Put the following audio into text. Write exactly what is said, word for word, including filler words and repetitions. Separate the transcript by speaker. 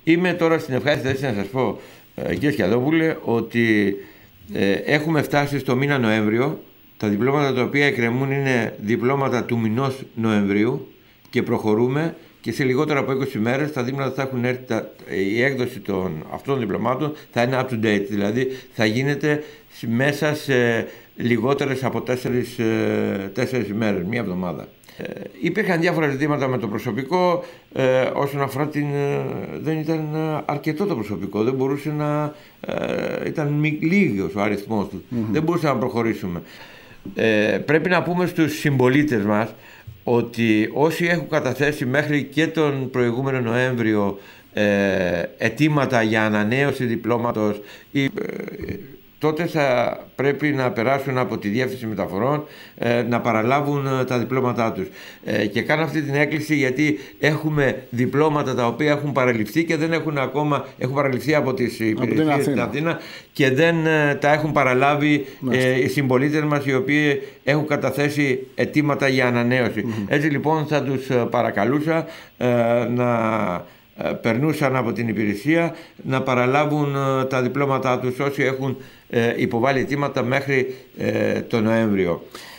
Speaker 1: Είμαι τώρα στην ευχάριστη θέση να σας πω, κύριε Σκιαδόπουλε, ότι ε, έχουμε φτάσει στο μήνα Νοέμβριο. Τα διπλώματα τα οποία εκκρεμούν είναι διπλώματα του μηνός Νοεμβρίου και προχωρούμε και σε λιγότερο από είκοσι μέρες τα δίπλωματα θα έχουν έρθει, τα, η έκδοση των, αυτών των διπλωμάτων θα είναι up to date, δηλαδή θα γίνεται μέσα σε λιγότερες από τέσσερις, τέσσερις μέρες, μία εβδομάδα. Ε, υπήρχαν διάφορα ζητήματα με το προσωπικό, ε, όσον αφορά την... Ε, δεν ήταν αρκετό το προσωπικό, δεν μπορούσε να... Ε, ήταν λίγος ο αριθμός του, mm-hmm. δεν μπορούσαμε να προχωρήσουμε. Ε, πρέπει να πούμε στους συμπολίτες μας ότι όσοι έχουν καταθέσει μέχρι και τον προηγούμενο Νοέμβριο ε, αιτήματα για ανανέωση διπλώματος ή, ε, τότε θα πρέπει να περάσουν από τη Διεύθυνση Μεταφορών ε, να παραλάβουν ε, τα διπλώματά τους. Ε, και κάνω αυτή την έκκληση γιατί έχουμε διπλώματα τα οποία έχουν παραληφθεί και δεν έχουν ακόμα, έχουν παραληφθεί από τις υπηρεσίες στην Αθήνα και δεν ε, τα έχουν παραλάβει ε, οι συμπολίτες μας οι οποίοι έχουν καταθέσει αιτήματα για ανανέωση. Mm-hmm. Έτσι λοιπόν θα τους παρακαλούσα ε, να περνούσαν από την υπηρεσία να παραλάβουν τα διπλώματά τους όσοι έχουν υποβάλει αιτήματα μέχρι τον Νοέμβριο.